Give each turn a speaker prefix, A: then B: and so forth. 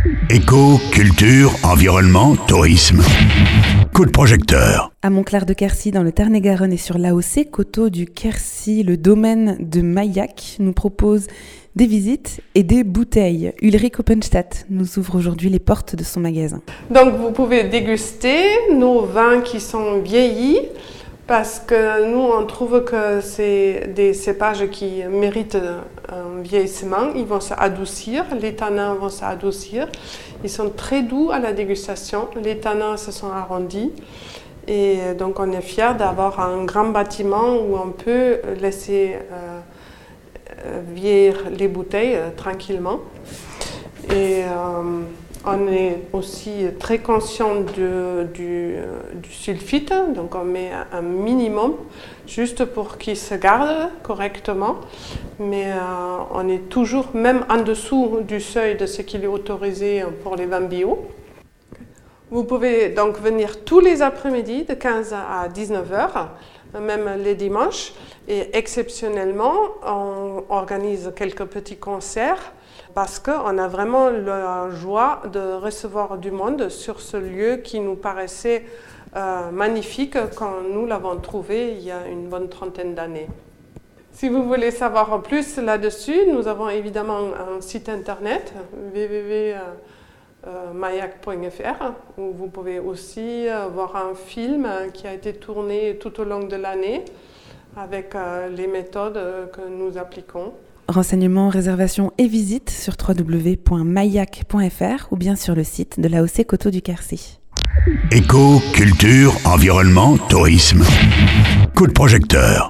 A: Éco, culture, environnement, tourisme. Coup de projecteur.
B: À Montclar-de-Quercy, dans le Tarn-et-Garonne et sur l'AOC Coteaux du Quercy, le domaine de Maillac nous propose des visites et des bouteilles. Ulrich Oppenstadt nous ouvre aujourd'hui les portes de son magasin.
C: Donc vous pouvez déguster nos vins qui sont vieillis parce que nous on trouve que c'est des cépages qui méritent un vieillissement. Ils vont s'adoucir, les tanins vont s'adoucir. Ils sont très doux à la dégustation. Les tanins se sont arrondis. Et donc on est fiers d'avoir un grand bâtiment où on peut laisser vieillir les bouteilles tranquillement. Et on est aussi très conscient du sulfite, donc on met un minimum juste pour qu'il se garde correctement, mais on est toujours même en dessous du seuil de ce qu'il est autorisé pour les vins bio. Vous pouvez donc venir tous les après-midi de 15 à 19 heures, même les dimanches, et exceptionnellement on organise quelques petits concerts parce qu'on a vraiment la joie de recevoir du monde sur ce lieu qui nous paraissait magnifique quand nous l'avons trouvé il y a une bonne trentaine d'années. Si vous voulez savoir plus là-dessus, nous avons évidemment un site internet www.maillac.fr où vous pouvez aussi voir un film qui a été tourné tout au long de l'année avec les méthodes que nous appliquons.
B: Renseignements, réservations et visites sur www.maillac.fr ou bien sur le site de l'AOC Coteaux du Quercy.
A: Éco, culture, environnement, tourisme. Coup de projecteur.